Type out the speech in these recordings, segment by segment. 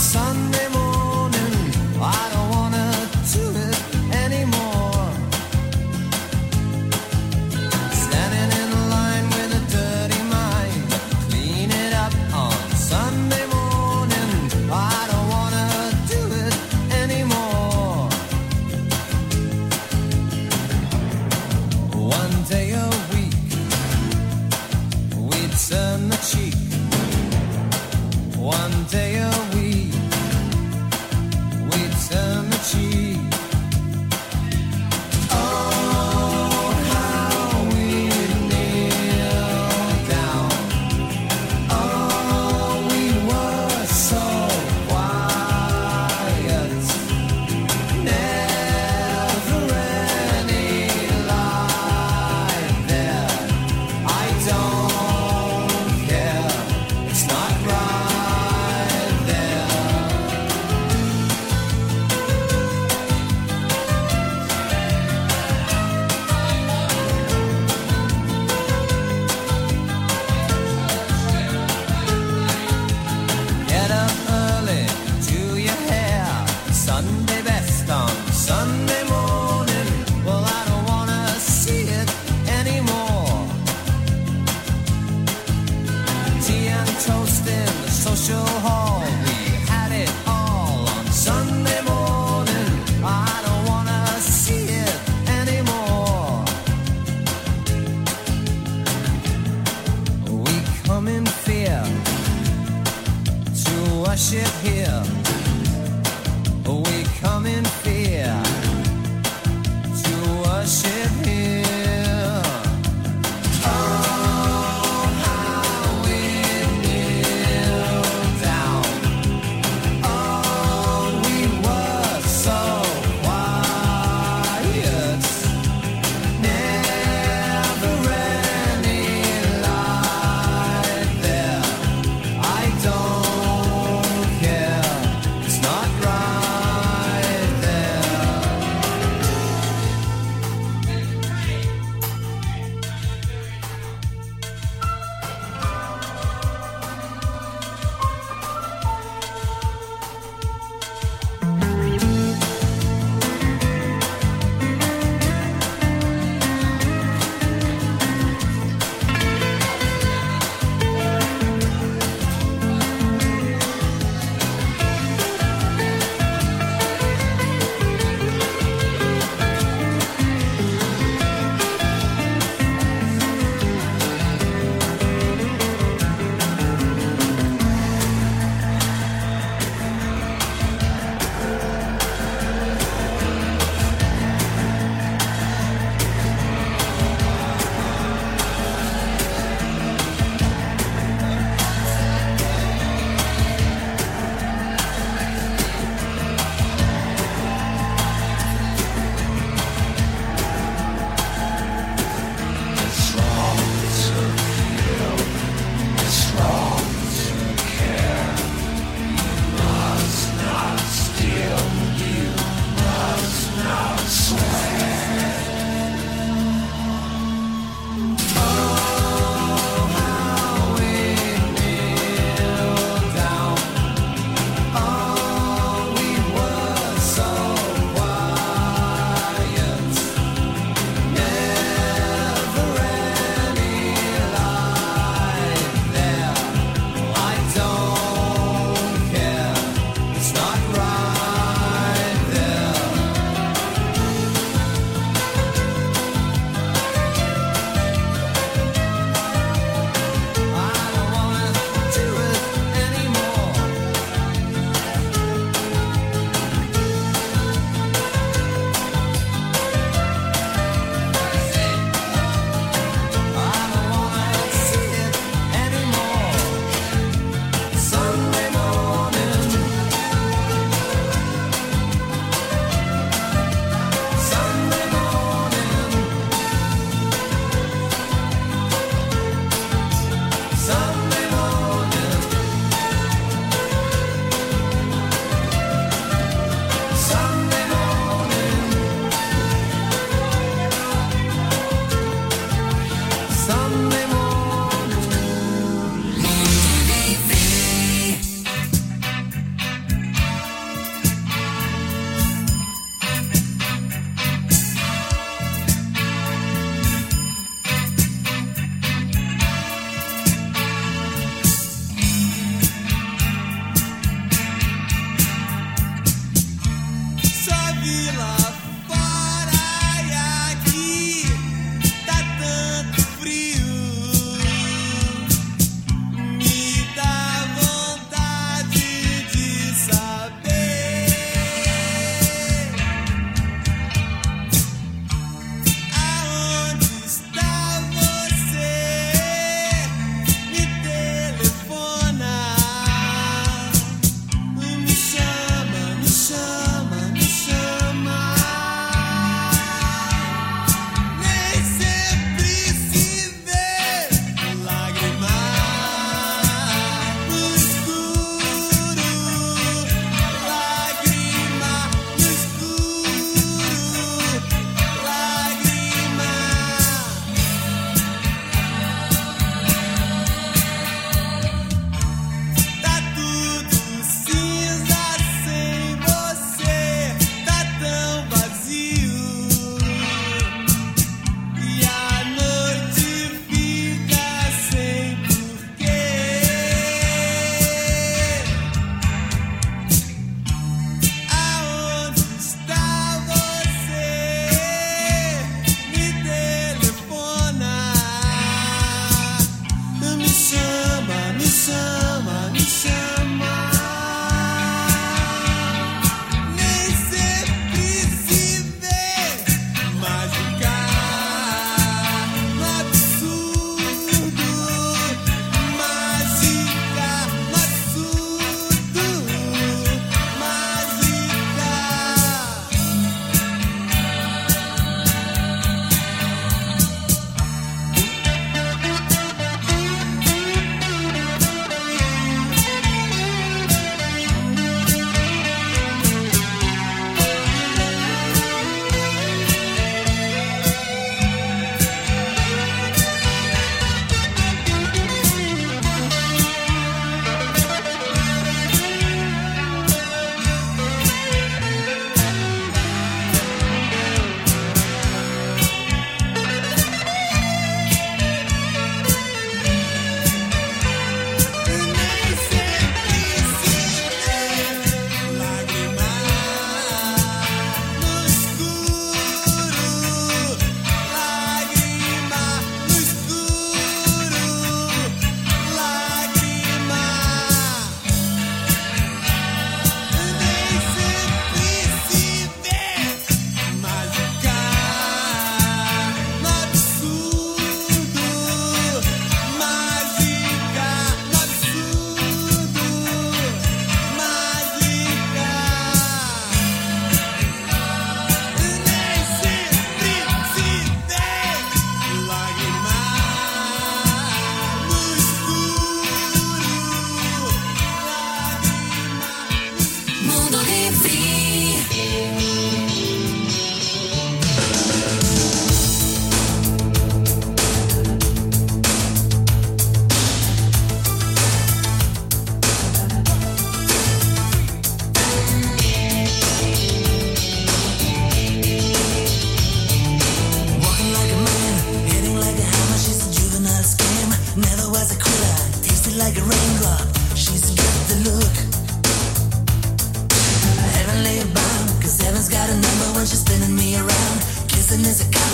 Sunday morning. I don't wanna do it anymore. Standing in line with a dirty mind, clean it up on Sunday morning. I don't wanna do it anymore. One day a week we'd turn the cheek. One day a week we'd turn the cheek. Oh, how we'd kneel down. Oh, we were so quiet. Never any lie there. I don't care. It's not right there. Get up early, do your hair, Sunday best on Sunday morning. Well, I don't wanna see it anymore. Tea and toast in the social hall, we had it all on Sunday morning. I don't wanna see it anymore. We come in fear to worship here. We come in fear to worship here. Oh, how we kneel down. Oh, we were so quiet. Never any lie there. I don't care. It's not right there.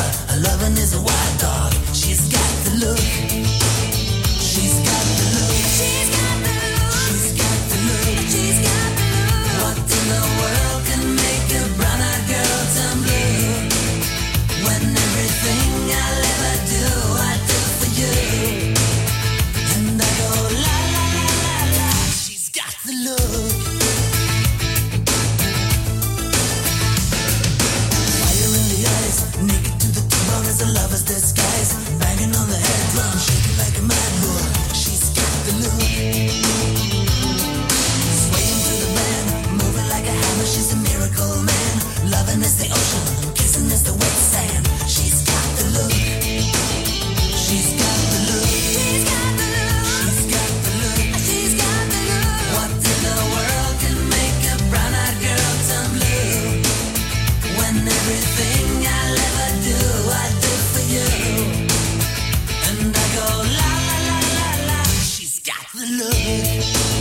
her loving is a wild dog. She's got the look. She's got the look. She's got the look. She's got the look. She's got the look. What in the world can make a brown-eyed girl turn blue? When everything I'll ever do, I do for you. And I go la la la la la. She's got the look. Fire in the eyes, naked to the bone as a lover's disguise. Banging on the head drum, shaking like a mad bull. She's got the look. Swaying through the band, moving like a hammer. She's a miracle man. Loving is the ocean, kissing is the wet sand. She's got the look. She's got the look. She's got the look. She's got the look. She's got the look. What in the world can make a brown-eyed girl turn blue? When everything I'll ever do, I do for you. And I go la la la la la. She's got the look.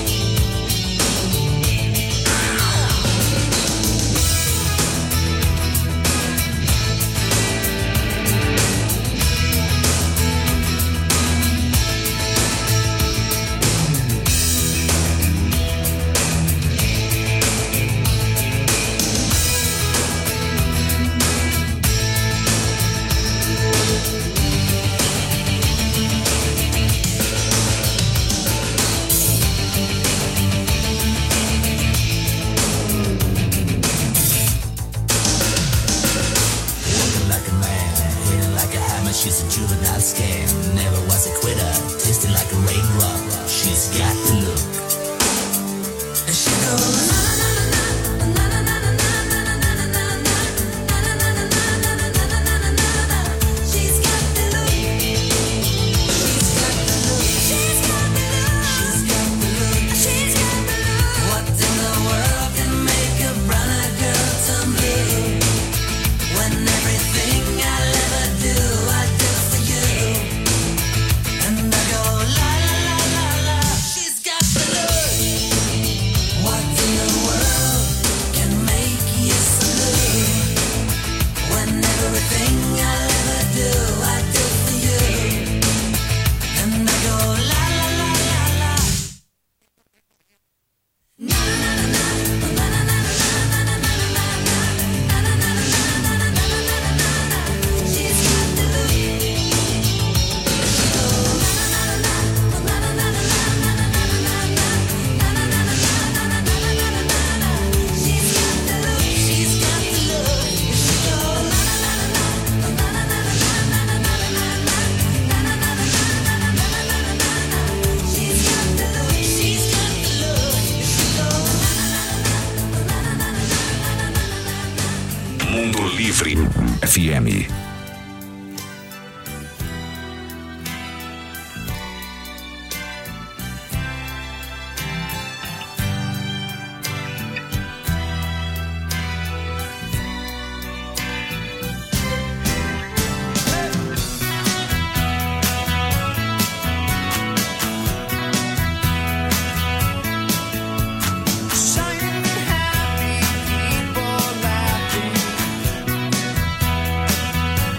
She's a juvenile scam, never was a quitter, tasting like a raindrop. She's got the look. And she goes na na na na na na na na na na na na. She's got the look. She's got the look. She's got the look. She's got the look. What in the world can make a brown-eyed girl turn blue? When everything I'll ever do, I do for you. And I go la la la la la. She's got the look. What in the world can make you so blue? When everything I'll ever do, I do for you. And I go la la la la la. Na na na na na na na na na na na na na na na na. She's got the look. She goes na na na na na na na na na na na. She's got the look. She's got the look. She goes na na na na na na na na na na na. She's got the look. She's got the look. She goes na na na na na. Mundo Livre FM. Shining happy people laughing.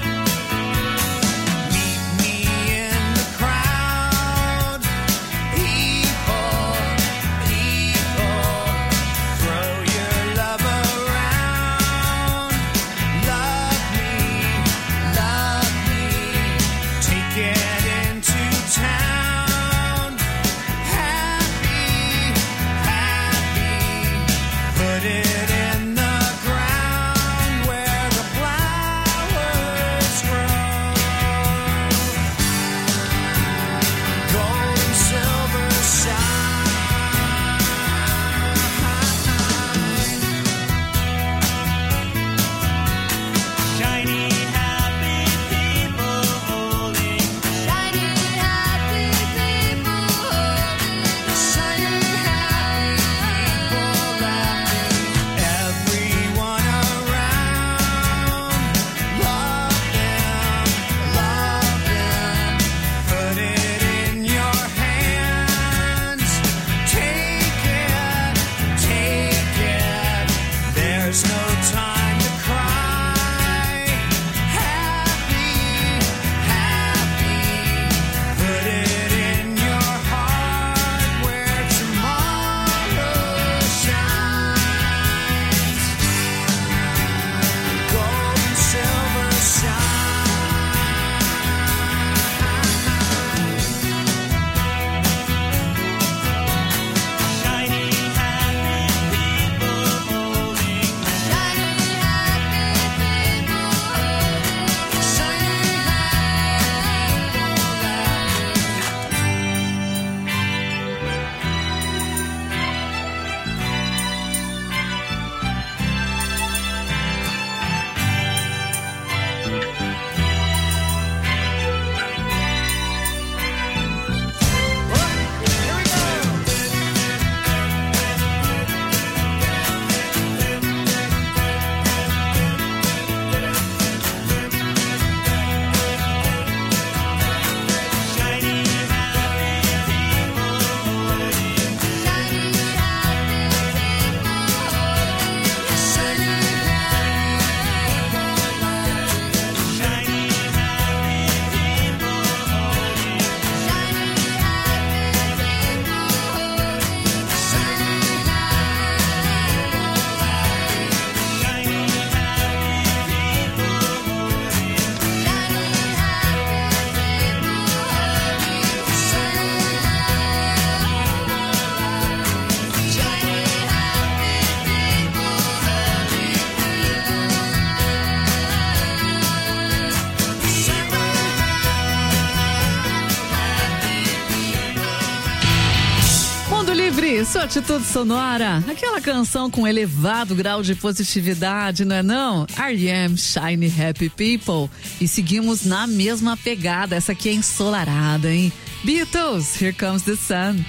sua atitude sonora, aquela canção com elevado grau de positividade, não é não? R.E.M. Shiny Happy People. E seguimos na mesma pegada, essa aqui é ensolarada, hein? Beatles, Here Comes the Sun.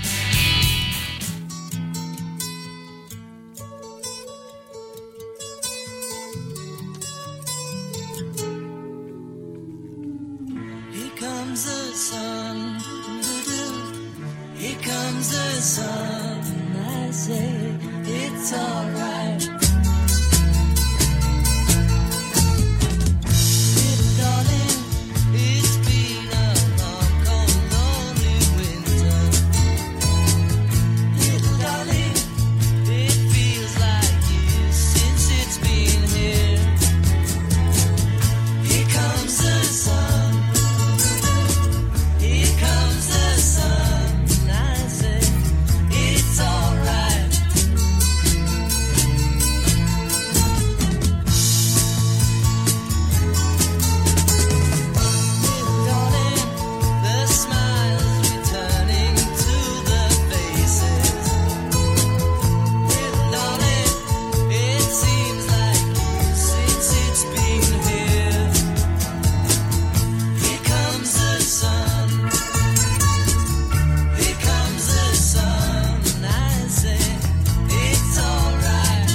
Here comes the sun, here comes the sun, I say it's alright. Little darling, it's been a long, cold, lonely winter. Little darling, it feels like years since it's been here. Here comes the sun. Here comes the sun, I say it's alright. Little darling, the smiles returning to the faces. Little darling, it seems like years since it's been here. Here comes the sun. Here comes the sun, I say it's alright.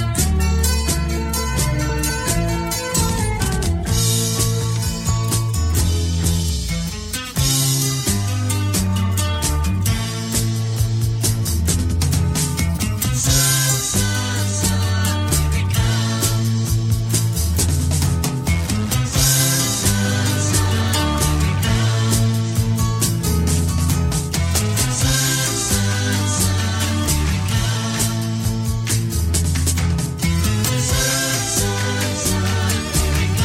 Sun, sun, sun, here it comes. Sun, sun, sun, here it comes. Sun, sun, sun, here it comes. Sun, sun, sun, here it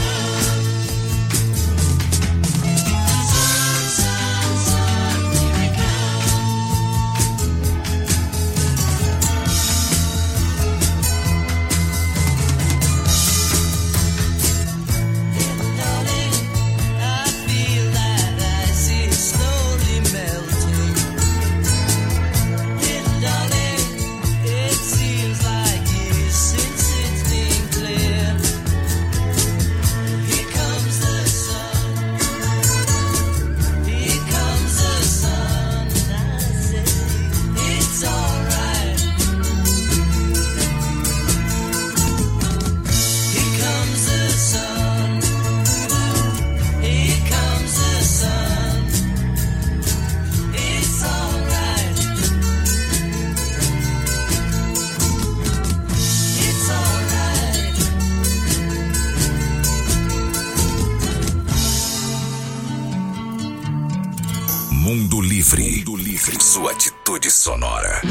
comes. Sun, sun, sun, here it Little darling, I feel that ice is slowly melting. Little darling, it seems like years since it's been clear. Here comes the sun. Here comes the sun, I say it's alright. Here comes the sun. Here comes the sun. It's alright. It's alright. Mundo Livre. Sua atitude sonora.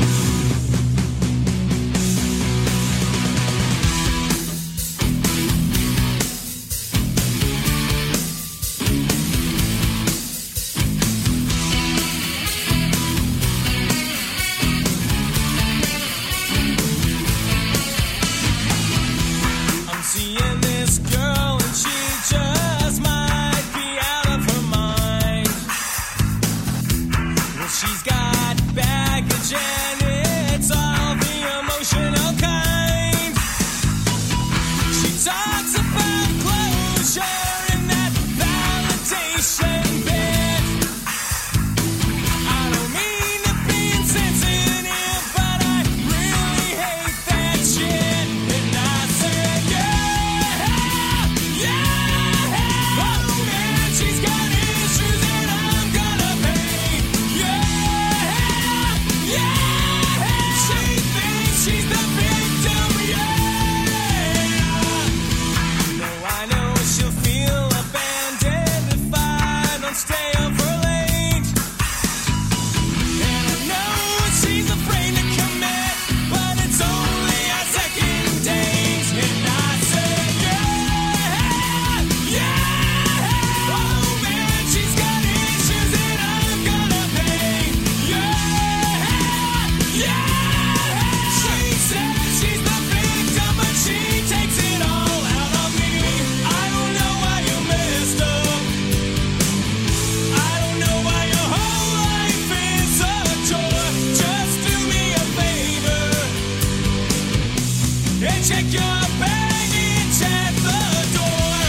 I'm seeing this girl and she just might be out of her mind. Well, she's got baggage and check your baggage at the door.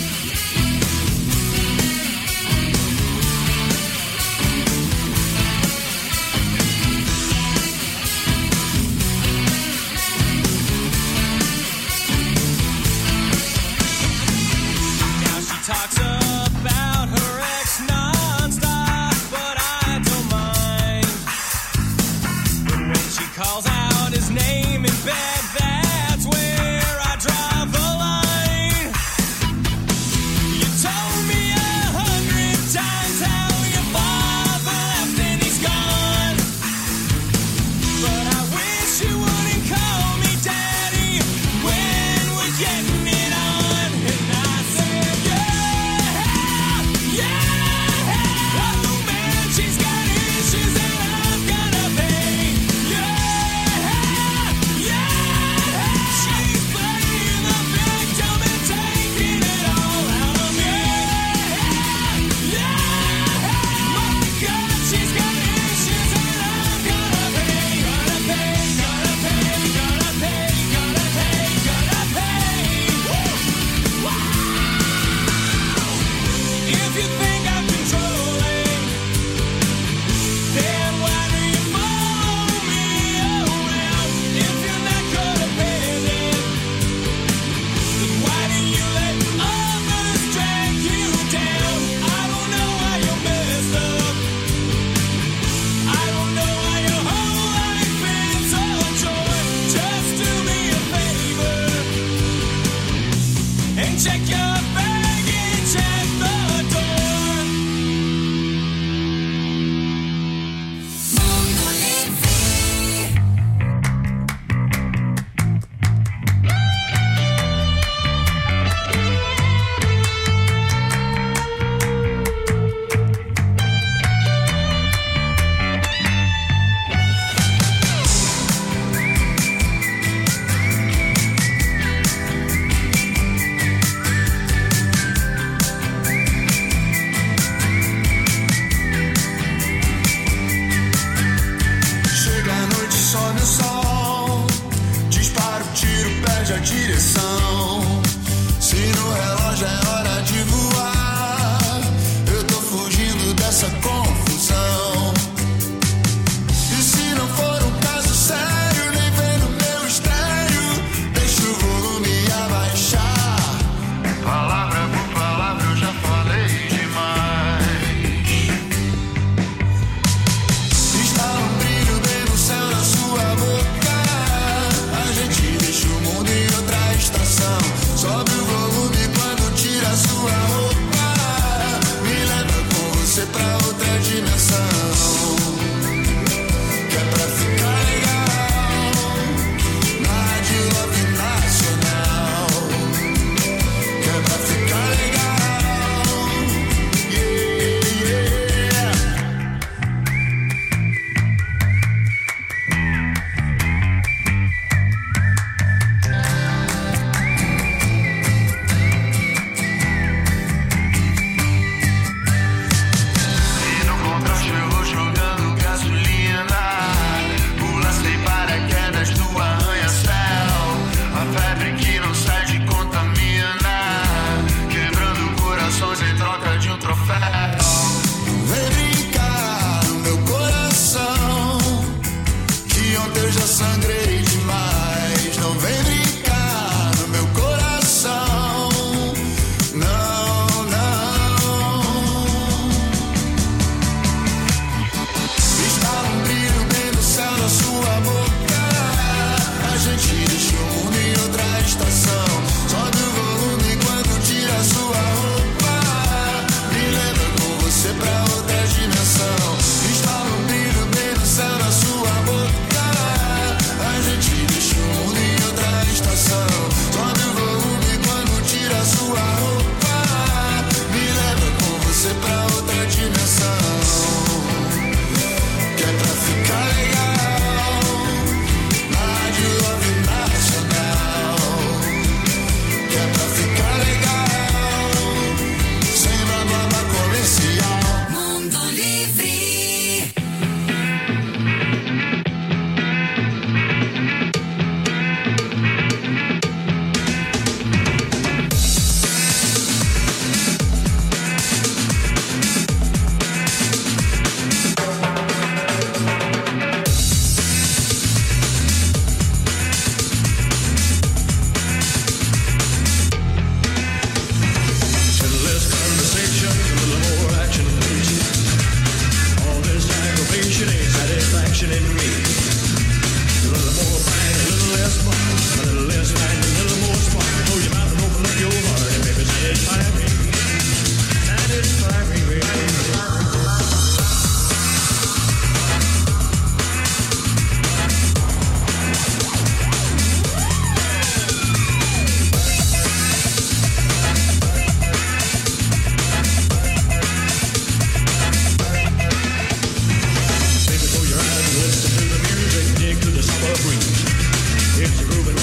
Now she talks about her ex nonstop, but I don't mind. But when she calls out his name in bed, that's where I draw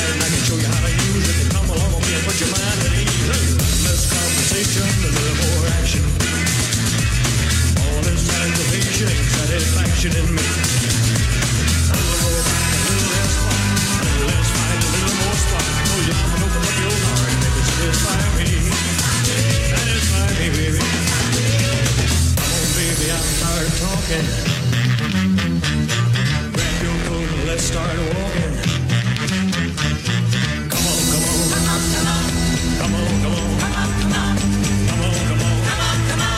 right, I can show you how to use it. Come along with me and put your mind at ease. Less conversation, a little more action. All this aggravation ain't satisfaction in me. A little more back, a little less fun, a little less fight, a little more spark. Oh, you come and open up your heart and make it satisfy me. Satisfy me, baby. Come on, baby, I'm tired of talking. Grab your coat and let's start walking. Come on, come on. Come on, come on. Come on, come on. Come on, come on. Come on, come on. Come on, come on.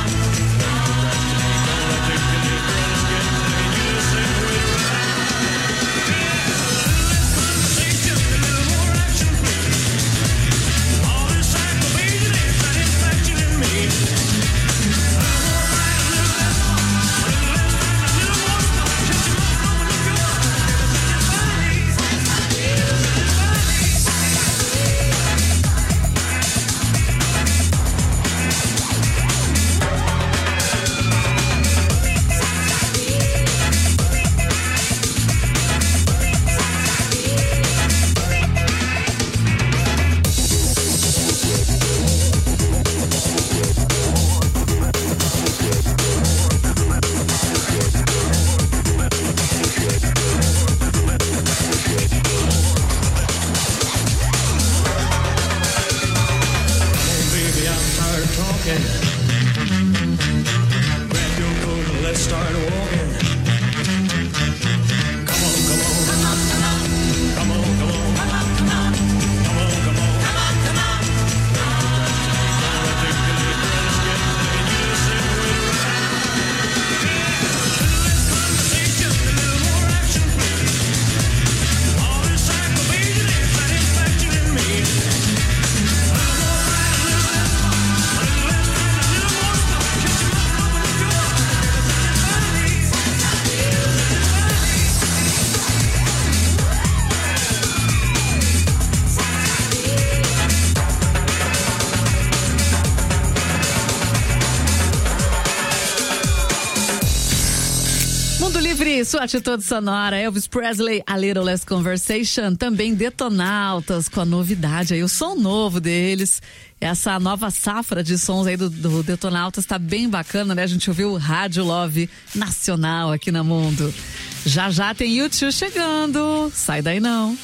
Sua atitude sonora, Elvis Presley, A Little Less Conversation, também Detonautas, com a novidade aí, o som novo deles, essa nova safra de sons aí do Detonautas tá bem bacana, né? A gente ouviu o Rádio Love Nacional aqui na Mundo. Já já tem U2 chegando, sai daí não.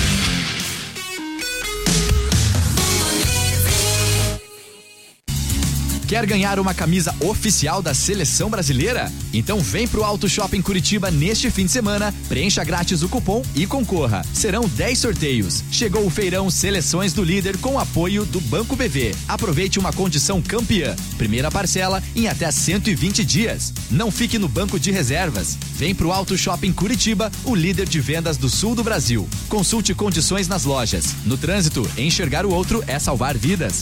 Quer ganhar uma camisa oficial da Seleção Brasileira? Então vem pro Auto Shopping Curitiba neste fim de semana, preencha grátis o cupom e concorra. Serão 10 sorteios. Chegou o feirão Seleções do Líder com apoio do Banco BV. Aproveite uma condição campeã. Primeira parcela em até 120 dias. Não fique no banco de reservas. Vem pro Auto Shopping Curitiba, o líder de vendas do sul do Brasil. Consulte condições nas lojas. No trânsito, enxergar o outro é salvar vidas.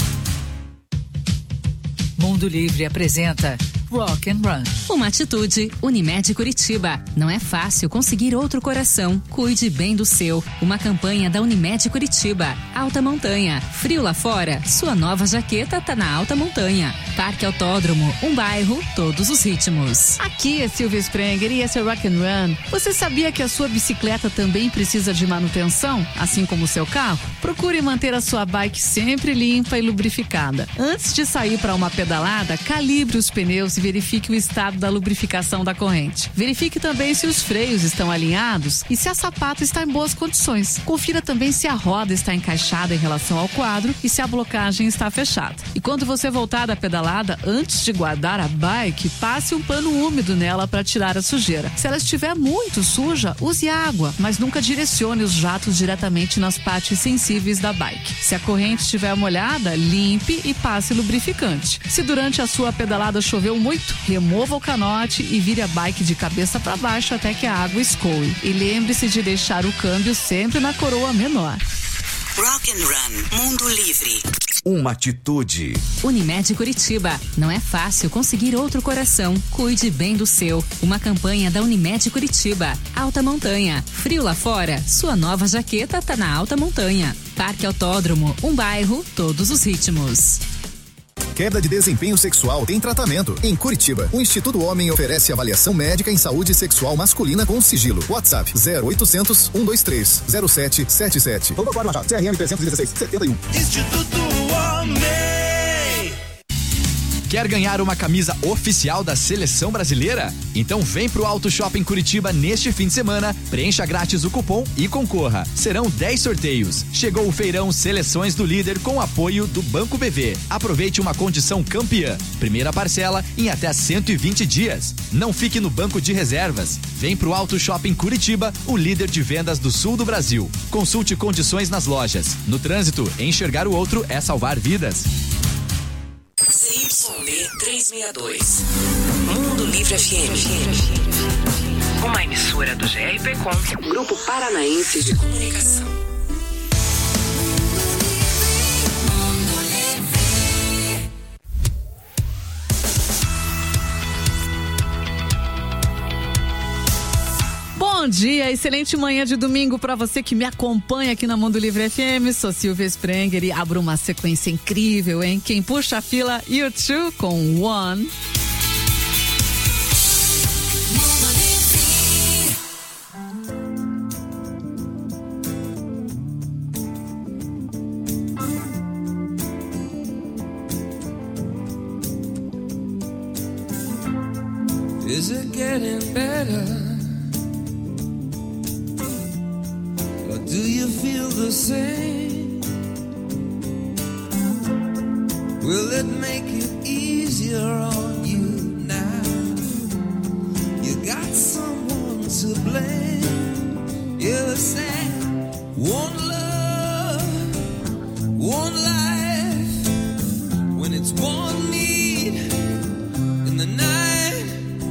Mundo Livre apresenta Rock and Run. Uma atitude, Unimed Curitiba. Não é fácil conseguir outro coração. Cuide bem do seu. Uma campanha da Unimed Curitiba. Alta Montanha. Frio lá fora? Sua nova jaqueta tá na Alta Montanha. Parque Autódromo, um bairro, todos os ritmos. Aqui é Silvia Sprenger e esse é Rock and Run. Você sabia que a sua bicicleta também precisa de manutenção, assim como o seu carro? Procure manter a sua bike sempre limpa e lubrificada. Antes de sair para uma pedalada, calibre os pneus e verifique o estado da lubrificação da corrente. Verifique também se os freios estão alinhados e se a sapata está em boas condições. Confira também se a roda está encaixada em relação ao quadro e se a blocagem está fechada. E quando você voltar da pedalada, antes de guardar a bike, passe um pano úmido nela para tirar a sujeira. Se ela estiver muito suja, use água, mas nunca direcione os jatos diretamente nas partes sensíveis da bike. Se a corrente estiver molhada, limpe e passe lubrificante. Se durante a sua pedalada choveu muito, remova o canote e vire a bike de cabeça para baixo até que a água escoe. E lembre-se de deixar o câmbio sempre na coroa menor. Rock and Run, Mundo Livre. Uma atitude. Unimed Curitiba. Não é fácil conseguir outro coração. Cuide bem do seu. Uma campanha da Unimed Curitiba. Alta Montanha. Frio lá fora? Sua nova jaqueta tá na Alta Montanha. Parque Autódromo, um bairro, todos os ritmos. Queda de desempenho sexual tem tratamento. Em Curitiba, o Instituto Homem oferece avaliação médica em saúde sexual masculina com sigilo. WhatsApp 0800 123 0777. Vamos agora, Machado. CRM 316 71. Instituto Homem. Quer ganhar uma camisa oficial da Seleção Brasileira? Então vem pro Auto Shopping Curitiba neste fim de semana, preencha grátis o cupom e concorra. Serão 10 sorteios. Chegou o feirão Seleções do Líder com apoio do Banco BV. Aproveite uma condição campeã. Primeira parcela em até 120 dias. Não fique no banco de reservas. Vem pro Auto Shopping Curitiba, o líder de vendas do sul do Brasil. Consulte condições nas lojas. No trânsito, enxergar o outro é salvar vidas. ZYD 362. Mundo Livre FM. Uma emissora do GRPcom, Grupo Paranaense de Comunicação. Bom dia, excelente manhã de domingo para você que me acompanha aqui na Mundo Livre FM. Sou Silvia Sprenger e abro uma sequência incrível, hein? Quem puxa a fila, U2 com One. Is it getting better? Do you feel the same? Will it make it easier on you now? You got someone to blame. You're sad. One love, one life. When it's one need in the night,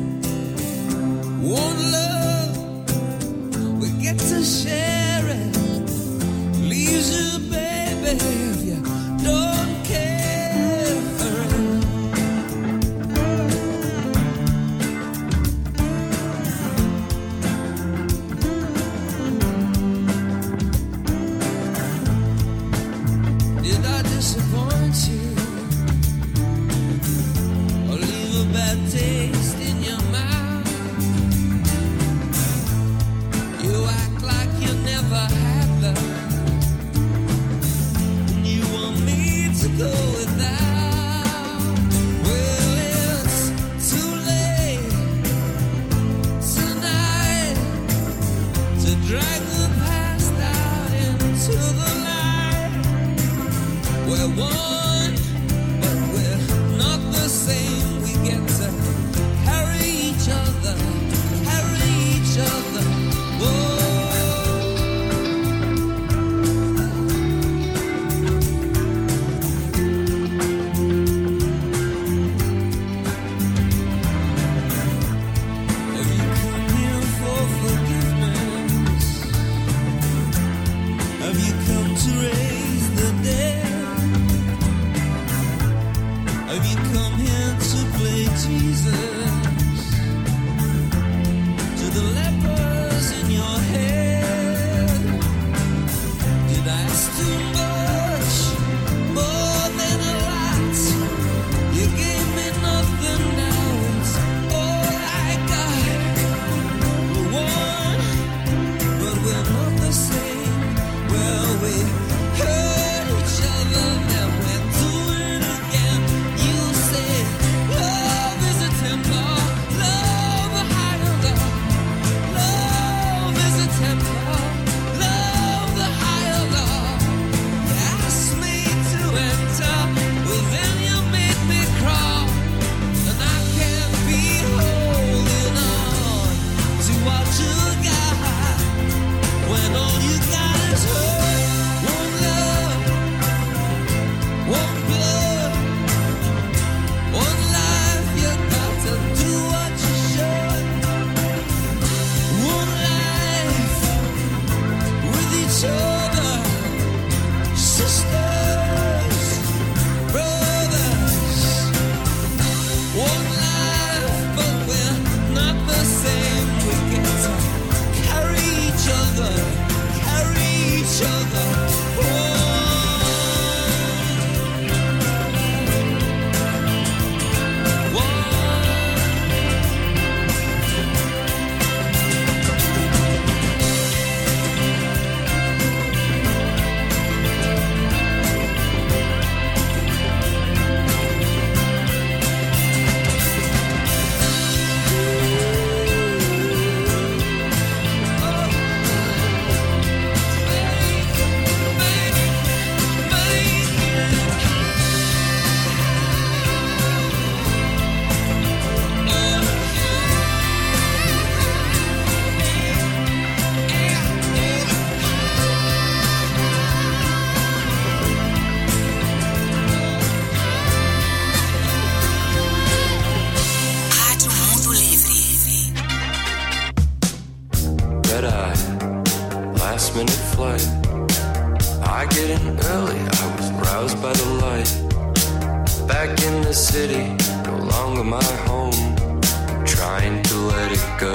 one love, we get to share it. Leaves you, baby, if you don't care. Did I disappoint you or leave a bad taste in your mouth? You act like you never had love. To go without. Well, it's too late tonight to drag the past out into the light. We're one, but we're not the same. We get to carry each other, carry each other. Whoa. When all you got is hope. I get in early, I was roused by the light. Back in the city, no longer my home. I'm trying to let it go.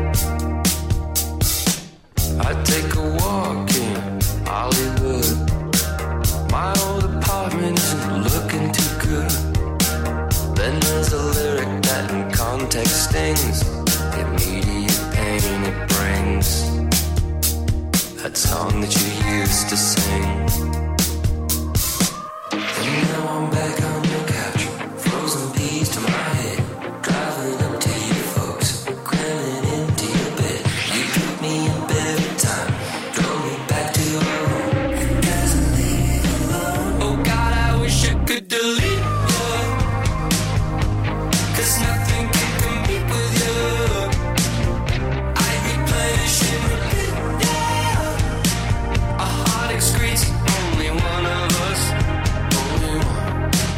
I take a walk in Hollywood. My old apartment isn't looking too good. Then there's a lyric that in context stings. The immediate pain it brings. That song that you used to sing. And now I'm back on the couch, frozen peas to my head, driving up to you folks, cramming into your bed. You took me a better time, drove me back to your home. It doesn't leave me alone. Oh God, I wish I could delete you, 'cause nothing can compete with you. I replenish and repeat, yeah. A heart excretes only one of us, only one.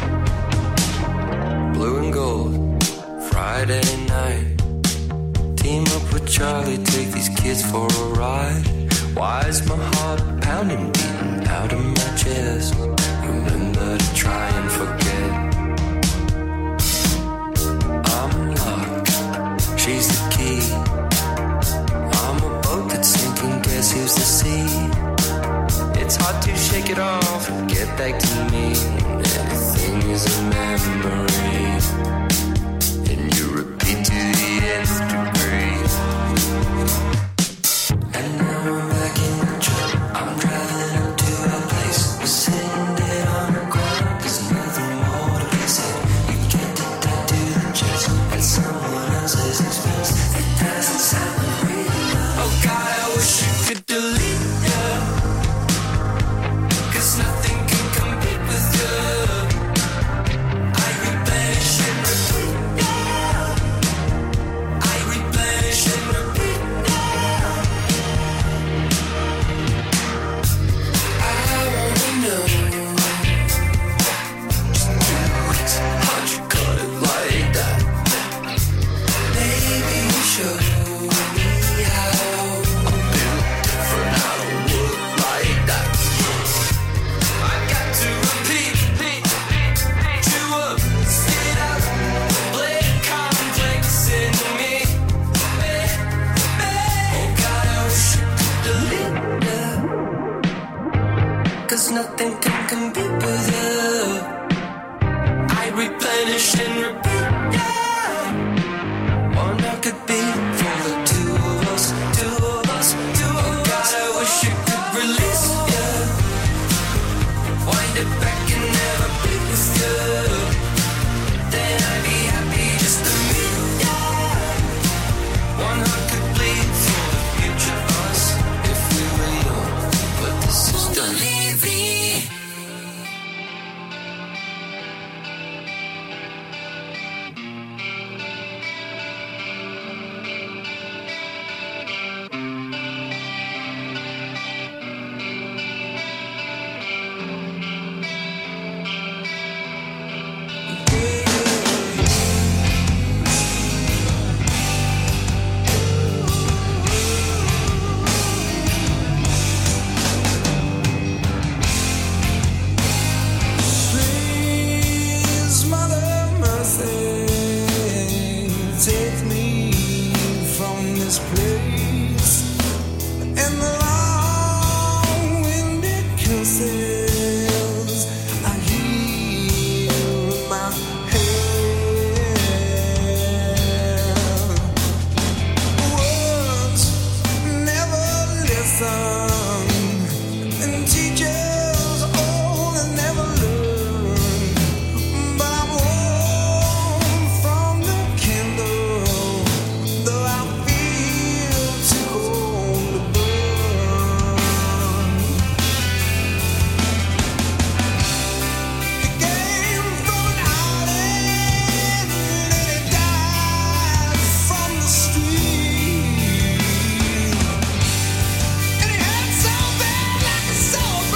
Blue and gold, Friday night. Team up with Charlie, take these kids for a ride. Why is my heart pounding, beating out of my chest? Remember to try and forget. I'm locked, she's the key. I'm a boat that's sinking, guess who's the sea? It's hard to shake it off and get back to me. Everything is a memory, and you repeat to the nth degree. And now I'm back in the truck. I'm driving up to a place. We're sitting dead on the ground. There's nothing more to be said. You get it down to the chest at someone else's expense. It doesn't sound real. Oh God, I wish you could delete you, 'cause nothing can compete with you. I replenish and repeat, yeah. I replenish and repeat, yeah. I wanna know, how'd you cut it like that? Maybe you show me how. I'm built different, I don't look like that. I got to repeat, chew up, spit out, play complex in me. Oh God, I wish you could delete that, 'cause nothing can compete with you. I replenish and repeat, yeah. One I could be for the two of us, two of us, two of us. Oh God, I wish you could release, yeah. Wind it back and never be with you. Then I'd be happy just to meet, yeah. One heart could bleed for the future us if we were young, but this is done. Please, Mother Mercy, take me from this place and the long-winded curses I hear in my head. Words never listen, and teachers old and never learn. But I'm warm from the candle, though I feel too cold to burn. It came from an island and it died from the street. And it hurt so bad like a soul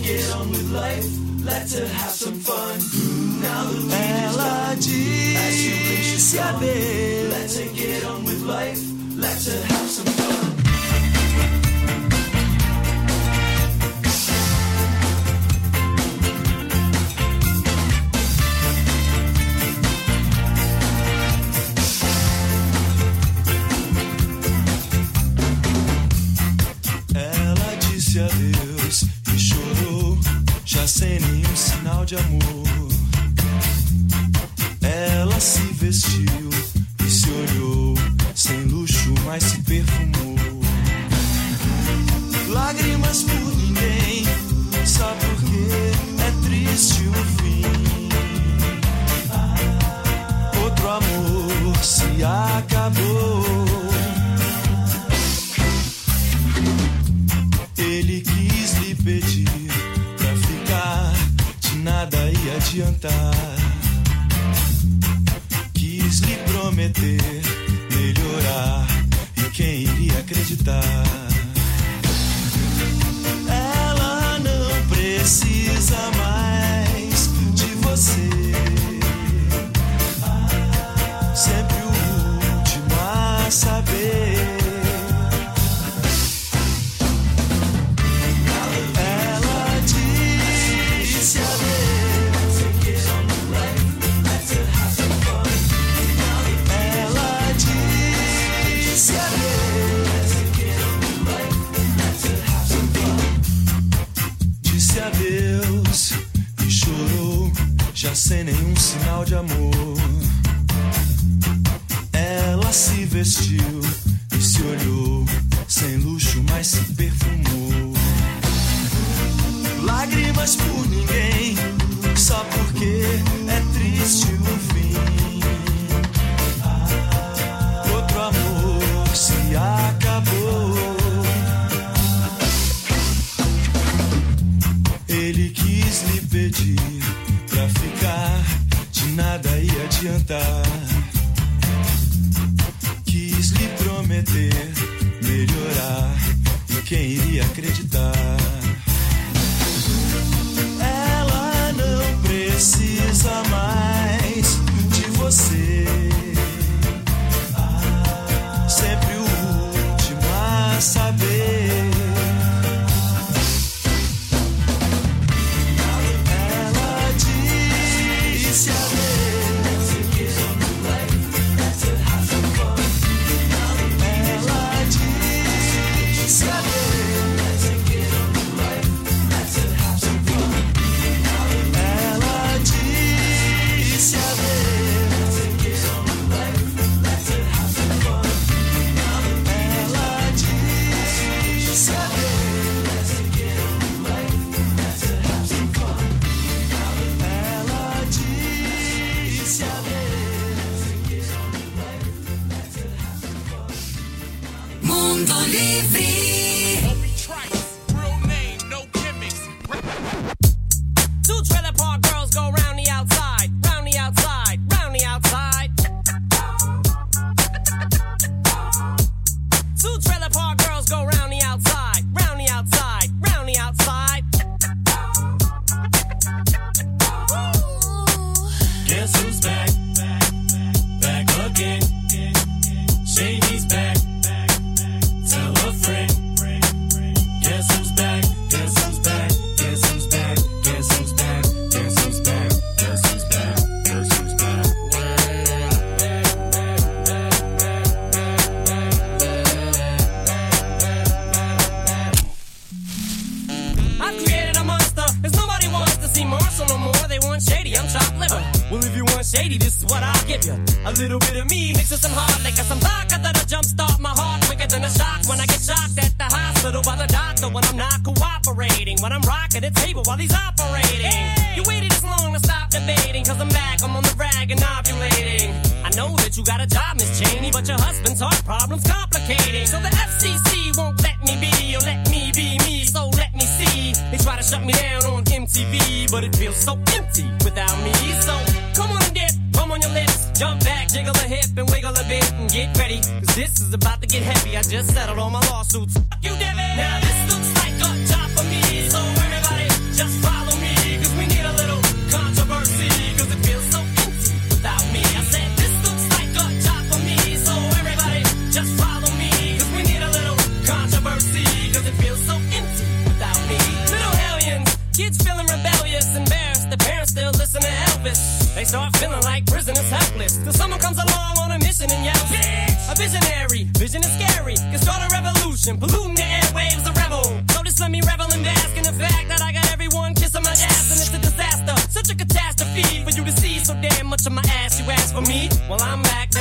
get on with life, let's have some fun. Now ela disse adeus. Let's get on with life, let's have some fun. Ela disse adeus e chorou, já sem nenhum sinal de amor. Ela se vestiu e se olhou, sem luxo, mas se perfumou. Lágrimas por ninguém, só porque é triste o fim. Outro amor se acabou. Ele quis lhe pedir pra ficar, de nada ia adiantar. Quis lhe prometer melhorar, e quem iria acreditar? Ela não precisa mais de você. Sempre o último a saber. Ela disse adeus. Ela disse adeus. Disse adeus e chorou, já sem nenhum sinal de amor. Ela se vestiu e se olhou, sem luxo, mas se perfumou. Lágrimas por ninguém, só porque é triste o fim. Outro amor se acabou. Ele quis lhe pedir pra ficar, de nada ia adiantar. Quis lhe prometer melhorar, e quem iria acreditar? Ela não precisa mais de você. Sempre o último a saber. Ela disse adeus. Ela disse adeus. Ela disse adeus. Ela disse Mundo Livre. Two trailer park girls go round the outside, round the outside, round the outside. Two trailer park girls go round the outside, round the outside, round the outside. Guess who's back? Back again. Shady's back. Tell a friend. Guess who's back? Guess who's back? Guess who's back? Guess who's back? Guess who's back? Guess who's back? Guess who's back? I've created a monster, 'cause nobody wants to see Marshall no more. They want Shady, I'm chopped liver. Well, if you want Shady, this is what I'll give you. A little bit of me mixed with some hard liquor, some vodka that'll jumpstart my heart quicker than a shock when I get shocked at the hospital by the doctor when I'm not cooperating. When I'm rocking the table while he's operating. You waited this long to stop debating, 'cause I'm back, I'm on the rag and ovulating. I know that you got a job, Miss Cheney, but your husband's heart problem's complicating. So the FCC won't let me be, or let me be me, so let me see. They try to shut me down on MTV, but it feels so empty without me. So come on and dip, come on your lips, jump back, jiggle a hip and wiggle a bit and get ready, 'cause this is about to get heavy. I just settled all my lawsuits. Fuck you, Devin. Now this looks like a job for me, so everybody just kids feeling rebellious, embarrassed. The parents still listen to Elvis. They start feeling like prisoners helpless. Till someone comes along on a mission and yells, bitch! A visionary, vision is scary. Can start a revolution, polluting the airwaves, a rebel. So just let me revel and bask in the fact that I got everyone kissing my ass, and it's a disaster. Such a catastrophe for you to see so damn much of my ass. You ask for me? Well, I'm back.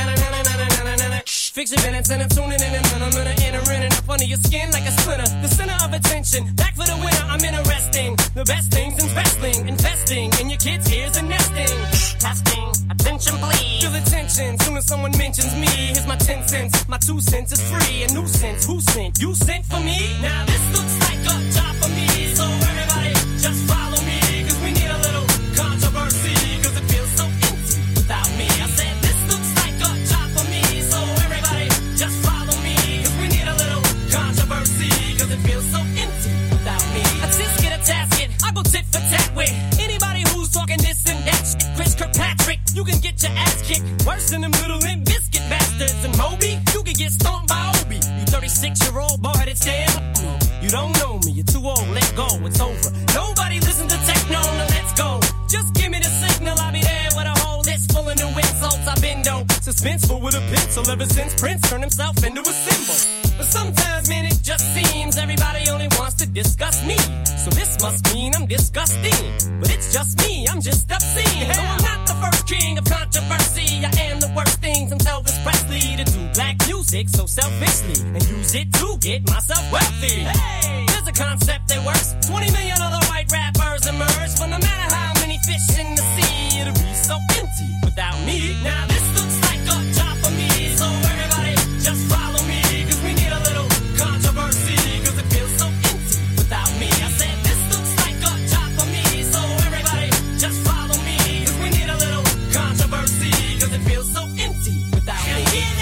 Fix your minutes and I'm tuning in, and I'm gonna enter in and up under your skin like a splinter. The center of attention, back for the winner. I'm interesting. The best things in wrestling, investing in your kids' ears and nesting. Testing, attention please. Feel the tension, soon as someone mentions me. Here's my 10 cents, my 2 cents is free. A nuisance, who sent? You sent for me? Now this looks like a job for me. So everybody, just follow me, cause we need a little controversy, cause it feels so empty without me. I said this looks like a job for me. So everybody, just follow me, cause we need a little controversy, cause it feels so empty without me. A tisket, a tasket, I go tit for tat with anybody who's talking this and that shit. Chris Kirkpatrick, you can get your ass kicked worse than them little Limp Bizkit bastards. And Moby, you can get stomped by Obi. You 36-year-old boy that's damn. You don't know me, you're too old, let go, it's over. Nobody listen to techno, now let's go. Just give me the signal, I'll be there with a whole list full of new insults. I've been though suspenseful with a pencil ever since Prince turned himself into a symbol. But sometimes, man, it just seems everybody only wants to discuss me. So this must mean I'm disgusting. But it's just me, I'm just obscene. Though I'm not the first king of controversy, I am the worst thing from Elvis Presley to do black music so selfishly and use it to get myself wealthy. Hey, there's a concept that works. 20 million other white rappers emerge, but no matter how many fish in the sea, it'll be so empty without me. Now this looks like a job for me, so everybody just follow me, cause we need a little controversy, cause it feels so empty without me. I said this looks like a job for me, so everybody just follow me, cause we need a little controversy, cause it feels so empty without me.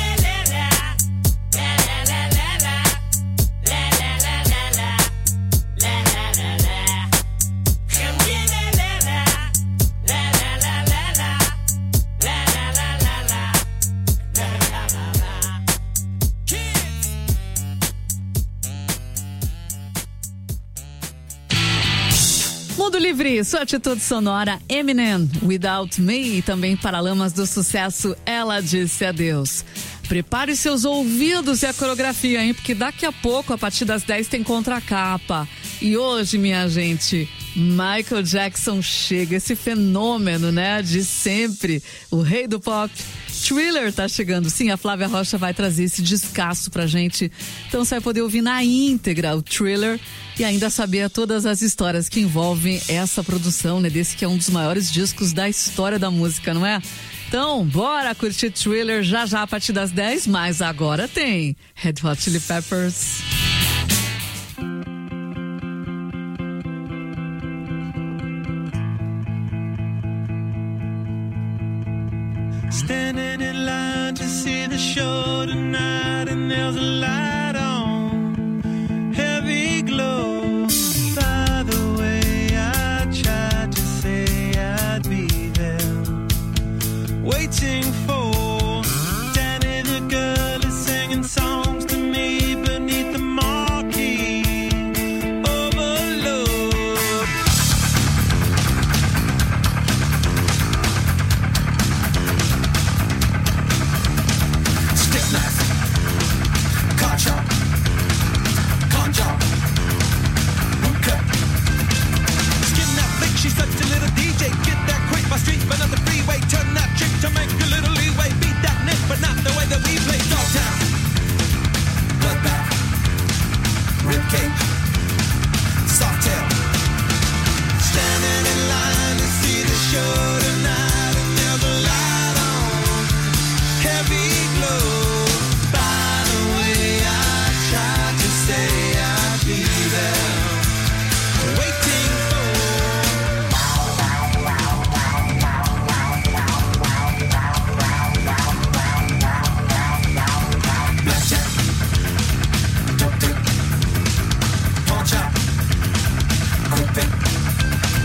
Mundo Livre, sua atitude sonora, Eminem, Without Me, e também Paralamas do sucesso, Ela Disse Adeus. Prepare seus ouvidos e a coreografia, hein? Porque daqui a pouco, a partir das 10, tem Contracapa. E hoje, minha gente, Michael Jackson chega, esse fenômeno, né? De sempre, o rei do pop. Thriller tá chegando, sim, a Flávia Rocha vai trazer esse descasso pra gente. Então você vai poder ouvir na íntegra o Thriller e ainda saber todas as histórias que envolvem essa produção, né? Desse que é um dos maiores discos da história da música, não é? Então, bora curtir Thriller já a partir das 10, mas agora tem Red Hot Chili Peppers. Standing in line to see the show tonight, and there's a line